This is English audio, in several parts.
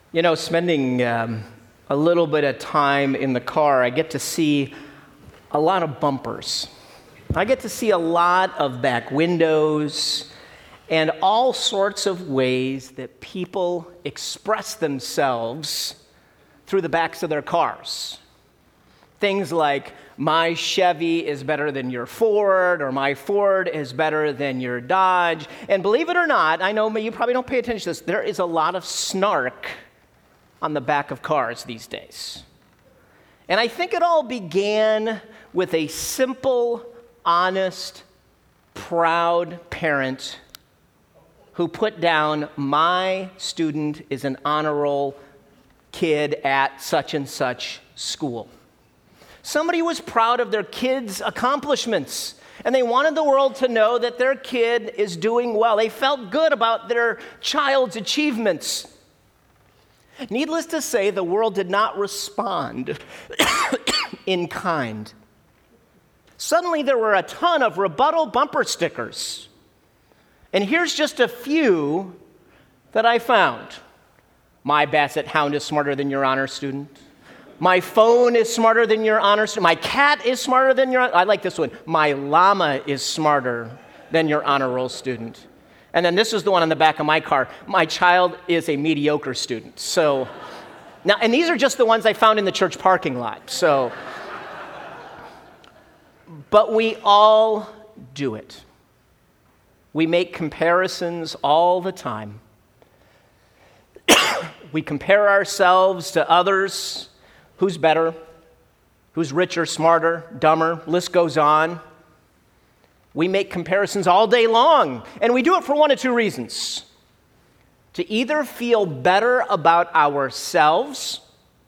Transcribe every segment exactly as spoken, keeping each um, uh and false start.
You know, spending um, a little bit of time in the car, I get to see a lot of bumpers. I get to see a lot of back windows and all sorts of ways that people express themselves through the backs of their cars. Things like, my Chevy is better than your Ford, or my Ford is better than your Dodge. And believe it or not, I know you probably don't pay attention to this, there is a lot of snark on the back of cars these days. And I think it all began with a simple, honest, proud parent who put down, my student is an honor roll kid at such and such school. Somebody was proud of their kid's accomplishments, and they wanted the world to know that their kid is doing well. They felt good about their child's achievements. Needless to say, the world did not respond in kind. Suddenly, there were a ton of rebuttal bumper stickers. And here's just a few that I found. My Basset Hound is smarter than your honor student. My phone is smarter than your honor student. My cat is smarter than your honor. I like this one. My llama is smarter than your honor roll student. And then this is the one on the back of my car. My child is a mediocre student. So now, and these are just the ones I found in the church parking lot. So, but we all do it. We make comparisons all the time. We compare ourselves to others. Who's better? Who's richer, smarter, dumber? List goes on. We make comparisons all day long, and we do it for one of two reasons. To either feel better about ourselves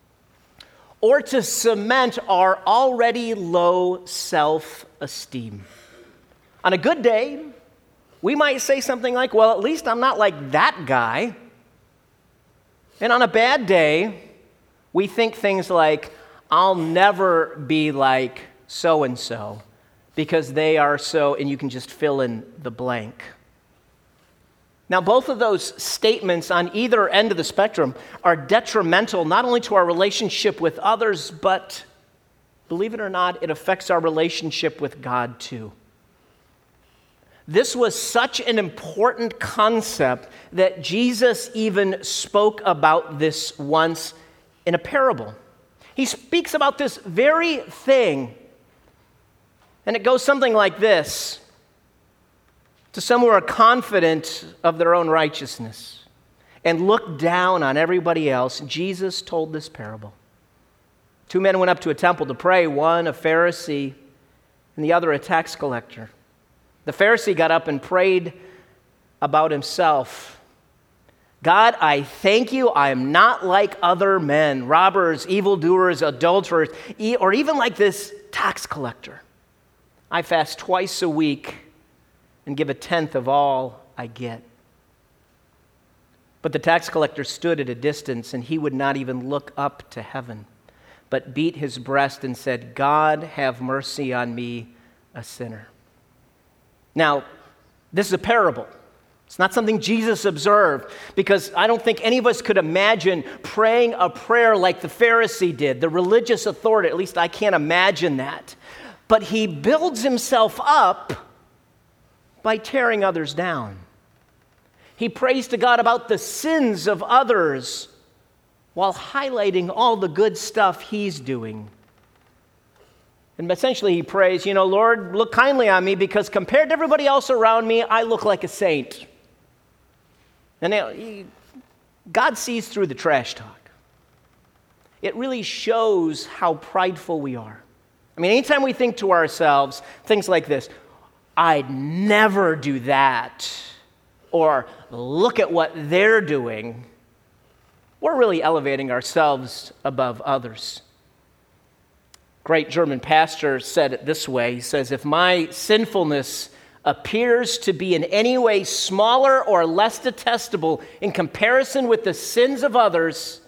or to cement our already low self-esteem. On a good day, we might say something like, well, at least I'm not like that guy. And on a bad day, we think things like, I'll never be like so-and-so because they are so, and you can just fill in the blank. Now, both of those statements on either end of the spectrum are detrimental not only to our relationship with others, but believe it or not, it affects our relationship with God too. This was such an important concept that Jesus even spoke about this once in a parable. He speaks about this very thing, and it goes something like this. To some who are confident of their own righteousness and look down on everybody else, Jesus told this parable. Two men went up to a temple to pray, one a Pharisee and the other a tax collector. The Pharisee got up and prayed about himself. God, I thank you, I am not like other men, robbers, evildoers, adulterers, or even like this tax collector. I fast twice a week and give a tenth of all I get. But the tax collector stood at a distance, and he would not even look up to heaven, but beat his breast and said, God, have mercy on me, a sinner. Now, this is a parable. It's not something Jesus observed, because I don't think any of us could imagine praying a prayer like the Pharisee did, the religious authority. At least I can't imagine that. But he builds himself up by tearing others down. He prays to God about the sins of others while highlighting all the good stuff he's doing. And essentially he prays, you know, Lord, look kindly on me because compared to everybody else around me, I look like a saint. And they, God sees through the trash talk. It really shows how prideful we are. I mean, anytime we think to ourselves things like this, I'd never do that, or look at what they're doing, we're really elevating ourselves above others. Great German pastor said it this way. He says, if my sinfulness appears to be in any way smaller or less detestable in comparison with the sins of others,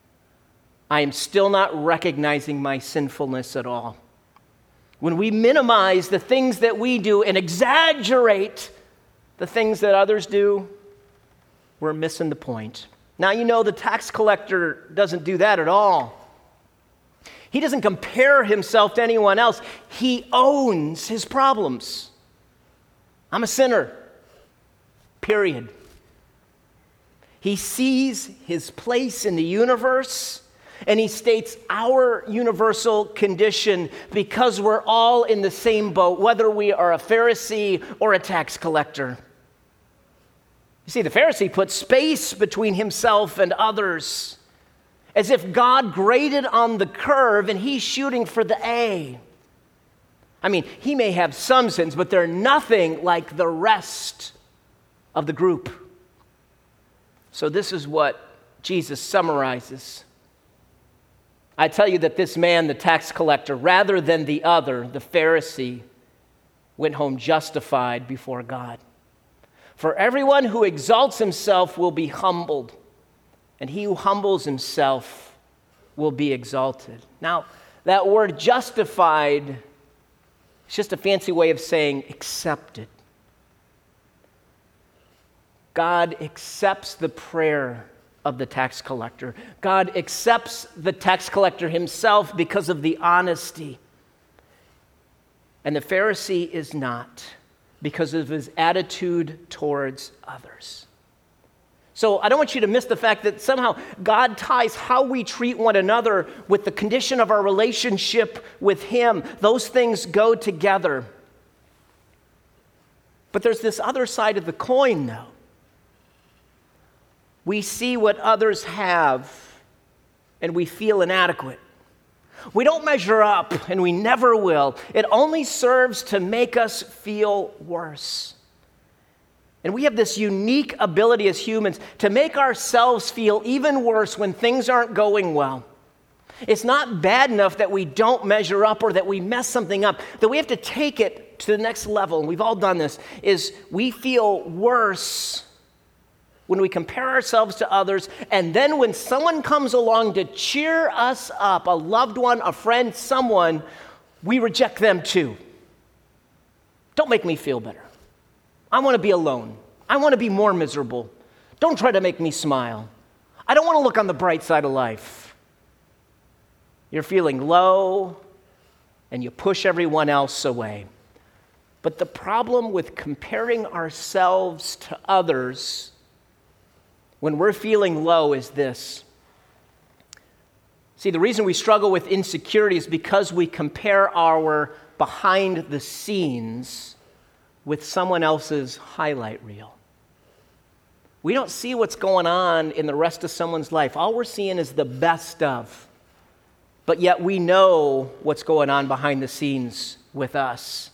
I am still not recognizing my sinfulness at all. When we minimize the things that we do and exaggerate the things that others do, we're missing the point. Now, you know the tax collector doesn't do that at all. He doesn't compare himself to anyone else. He owns his problems. I'm a sinner, period. He sees his place in the universe, and he states our universal condition because we're all in the same boat, whether we are a Pharisee or a tax collector. You see, the Pharisee put space between himself and others, as if God graded on the curve and he's shooting for the A. I mean, he may have some sins, but they're nothing like the rest of the group. So this is what Jesus summarizes. I tell you that this man, the tax collector, rather than the other, the Pharisee, went home justified before God. For everyone who exalts himself will be humbled, and he who humbles himself will be exalted. Now, that word justified is just a fancy way of saying accepted. God accepts the prayer of the tax collector. God accepts the tax collector himself because of the honesty. And the Pharisee is not, because of his attitude towards others. So I don't want you to miss the fact that somehow God ties how we treat one another with the condition of our relationship with him. Those things go together. But there's this other side of the coin, though. We see what others have, and we feel inadequate. We don't measure up, and we never will. It only serves to make us feel worse. And we have this unique ability as humans to make ourselves feel even worse when things aren't going well. It's not bad enough that we don't measure up or that we mess something up, that we have to take it to the next level, and we've all done this, is we feel worse when we compare ourselves to others, and then when someone comes along to cheer us up, a loved one, a friend, someone, we reject them too. Don't make me feel better. I want to be alone. I want to be more miserable. Don't try to make me smile. I don't want to look on the bright side of life. You're feeling low, and you push everyone else away. But the problem with comparing ourselves to others when we're feeling low is this. See, the reason we struggle with insecurity is because we compare our behind the scenes with someone else's highlight reel. We don't see what's going on in the rest of someone's life. All we're seeing is the best of. But yet we know what's going on behind the scenes with us.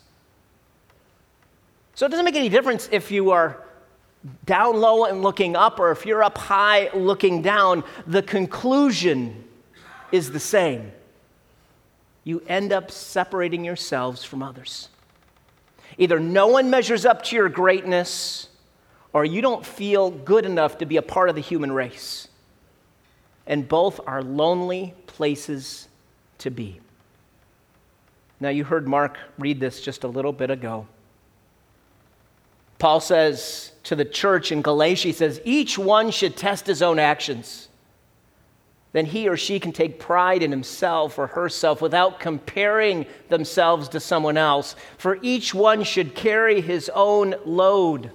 So it doesn't make any difference if you are down low and looking up, or if you're up high looking down. The conclusion is the same. You end up separating yourselves from others. Either no one measures up to your greatness, or you don't feel good enough to be a part of the human race. And both are lonely places to be. Now, you heard Mark read this just a little bit ago. Paul says to the church in Galatia, he says, each one should test his own actions. Then he or she can take pride in himself or herself without comparing themselves to someone else. For each one should carry his own load.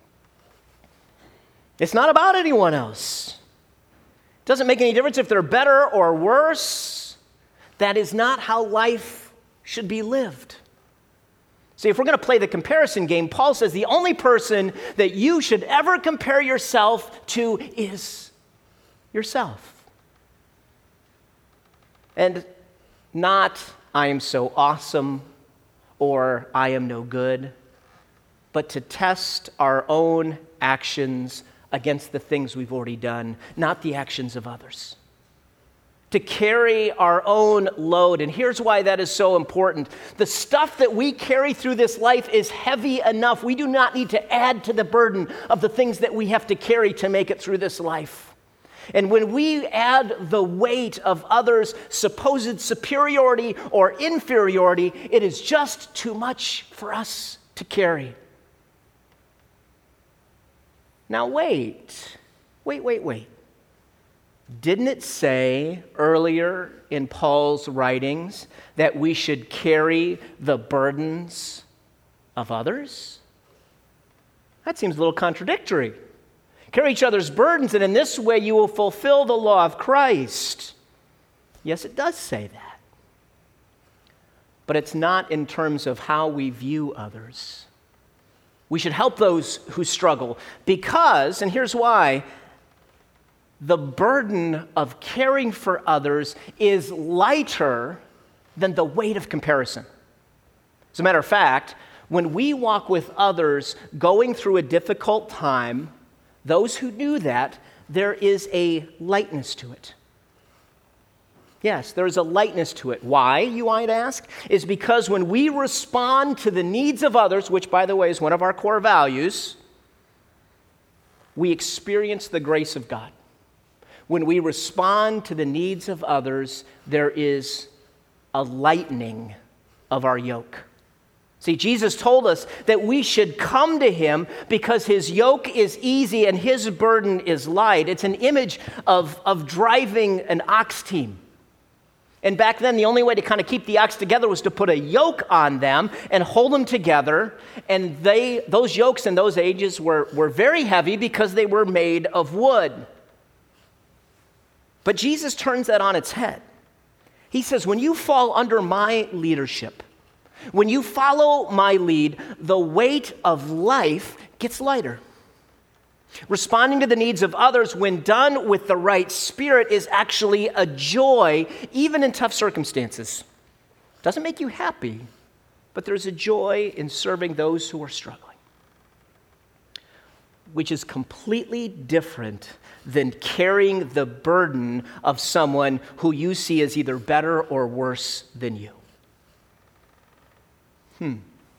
It's not about anyone else. It doesn't make any difference if they're better or worse. That is not how life should be lived. See, if we're going to play the comparison game, Paul says the only person that you should ever compare yourself to is yourself. And not, I am so awesome, or I am no good, but to test our own actions against the things we've already done, not the actions of others. To carry our own load. And here's why that is so important. The stuff that we carry through this life is heavy enough. We do not need to add to the burden of the things that we have to carry to make it through this life. And when we add the weight of others' supposed superiority or inferiority, it is just too much for us to carry. Now wait, wait, wait, wait. Didn't it say earlier in Paul's writings that we should carry the burdens of others? That seems a little contradictory. Carry each other's burdens, and in this way you will fulfill the law of Christ. Yes, it does say that. But it's not in terms of how we view others. We should help those who struggle because, and here's why, the burden of caring for others is lighter than the weight of comparison. As a matter of fact, when we walk with others going through a difficult time, those who do that, there is a lightness to it. Yes, there is a lightness to it. Why, you might ask? Is because when we respond to the needs of others, which, by the way, is one of our core values, we experience the grace of God. When we respond to the needs of others, there is a lightening of our yoke. See, Jesus told us that we should come to him because his yoke is easy and his burden is light. It's an image of, of driving an ox team. And back then, the only way to kind of keep the ox together was to put a yoke on them and hold them together. And they, those yokes in those ages were, were very heavy because they were made of wood. But Jesus turns that on its head. He says, when you fall under my leadership, when you follow my lead, the weight of life gets lighter. Responding to the needs of others when done with the right spirit is actually a joy, even in tough circumstances. Doesn't make you happy, but there's a joy in serving those who are struggling, which is completely different than carrying the burden of someone who you see as either better or worse than you. Hmm.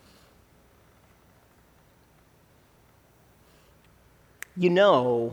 You know,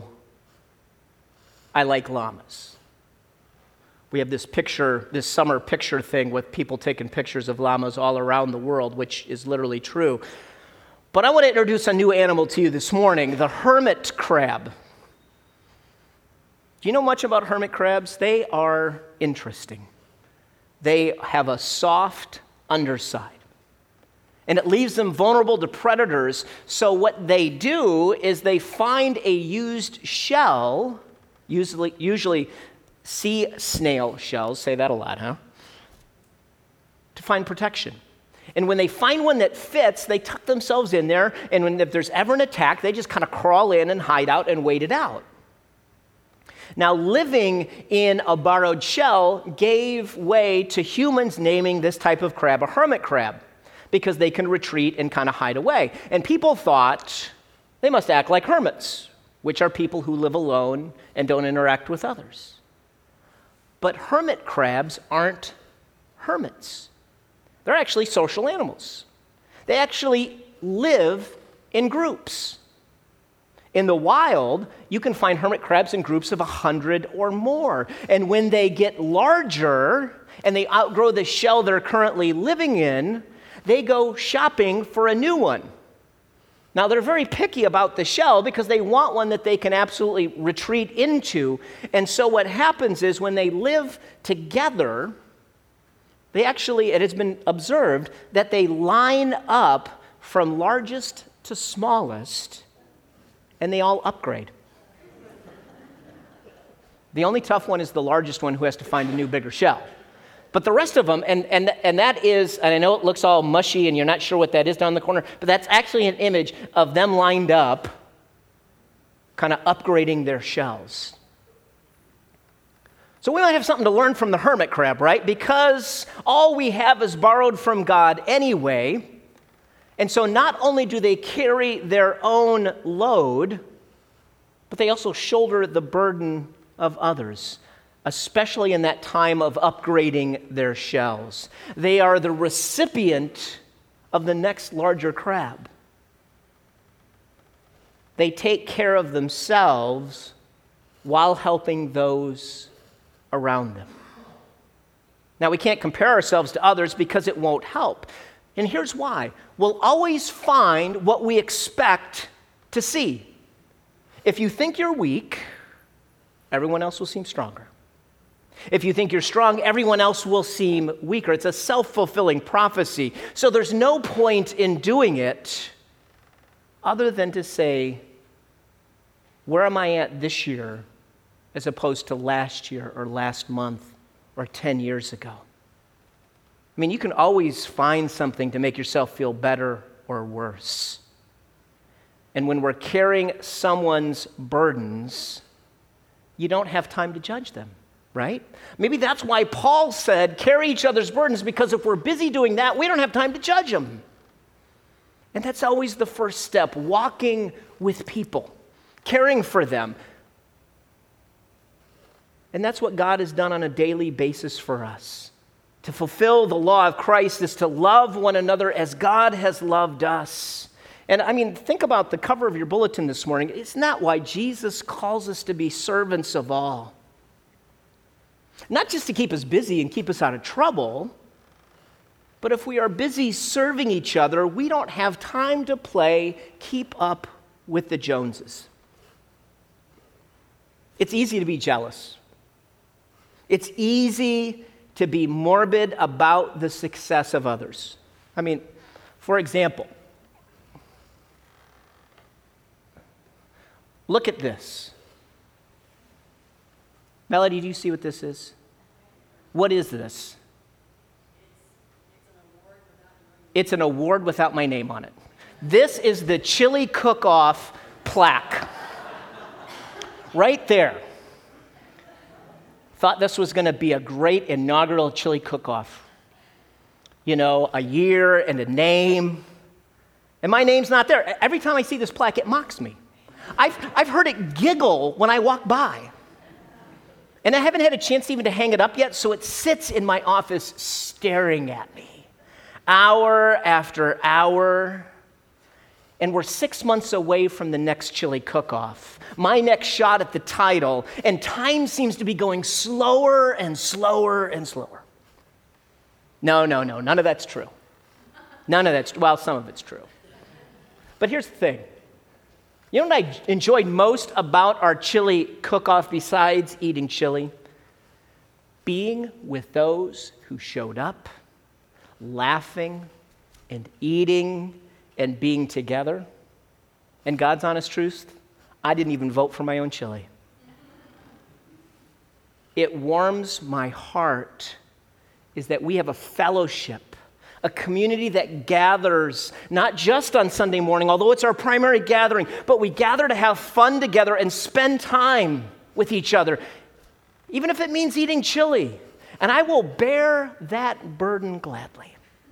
I like llamas. We have this picture, this summer picture thing with people taking pictures of llamas all around the world, which is literally true. But I want to introduce a new animal to you this morning, the hermit crab. Do you know much about hermit crabs? They are interesting. They have a soft underside, and it leaves them vulnerable to predators. So what they do is they find a used shell, usually, usually sea snail shells, say that a lot, huh? To find protection. And when they find one that fits, they tuck themselves in there, and when, if there's ever an attack, they just kind of crawl in and hide out and wait it out. Now, living in a borrowed shell gave way to humans naming this type of crab a hermit crab, because they can retreat and kind of hide away. And people thought they must act like hermits, which are people who live alone and don't interact with others. But hermit crabs aren't hermits. They're actually social animals. They actually live in groups. In the wild, you can find hermit crabs in groups of a hundred or more. And when they get larger and they outgrow the shell they're currently living in, they go shopping for a new one. Now, they're very picky about the shell because they want one that they can absolutely retreat into. And so what happens is when they live together, they actually, it has been observed, that they line up from largest to smallest, and they all upgrade. The only tough one is the largest one who has to find a new, bigger shell. But the rest of them, and, and, and that is, and I know it looks all mushy and you're not sure what that is down in the corner, but that's actually an image of them lined up, kind of upgrading their shells. So we might have something to learn from the hermit crab, right? Because all we have is borrowed from God anyway. And so not only do they carry their own load, but they also shoulder the burden of others, especially in that time of upgrading their shells. They are the recipient of the next larger crab. They take care of themselves while helping those around them. Now, we can't compare ourselves to others because it won't help. And here's why. We'll always find what we expect to see. If you think you're weak, everyone else will seem stronger. If you think you're strong, everyone else will seem weaker. It's a self-fulfilling prophecy. So there's no point in doing it other than to say, where am I at this year as opposed to last year or last month or ten years ago? I mean, you can always find something to make yourself feel better or worse. And when we're carrying someone's burdens, you don't have time to judge them, right? Maybe that's why Paul said, carry each other's burdens, because if we're busy doing that, we don't have time to judge them. And that's always the first step, walking with people, caring for them. And that's what God has done on a daily basis for us. To fulfill the law of Christ is to love one another as God has loved us. And I mean, think about the cover of your bulletin this morning. Isn't that why Jesus calls us to be servants of all? Not just to keep us busy and keep us out of trouble, but if we are busy serving each other, we don't have time to play keep up with the Joneses. It's easy to be jealous. It's easy to be morbid about the success of others. I mean, for example, look at this. Melody, do you see what this is? What is this? It's an award without my name on it. This is the Chili Cook-Off plaque. Right there. Thought this was going to be a great inaugural chili cook-off. You know, a year and a name. And my name's not there. Every time I see this plaque, it mocks me. I've, I've heard it giggle when I walk by. And I haven't had a chance even to hang it up yet, so it sits in my office staring at me. Hour after hour. And we're six months away from the next chili cook-off. My next shot at the title, and time seems to be going slower and slower and slower. No, no, no, none of that's true. None of that's, well, some of it's true. But here's the thing. You know what I enjoyed most about our chili cook-off besides eating chili? Being with those who showed up, laughing and eating and being together. And God's honest truth, I didn't even vote for my own chili. It warms my heart is that we have a fellowship, a community that gathers not just on Sunday morning, although it's our primary gathering, but we gather to have fun together and spend time with each other, even if it means eating chili. And I will bear that burden gladly.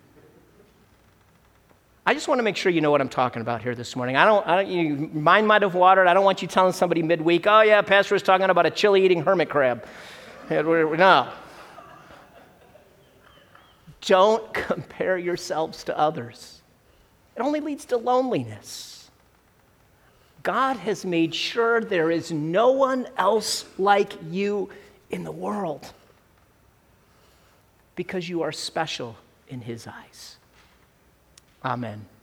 I just want to make sure you know what I'm talking about here this morning. I don't, I don't you, mine might have watered. I don't want you telling somebody midweek, oh yeah, Pastor was talking about a chili-eating hermit crab. No. Don't compare yourselves to others. It only leads to loneliness. God has made sure there is no one else like you in the world because you are special in His eyes. Amen.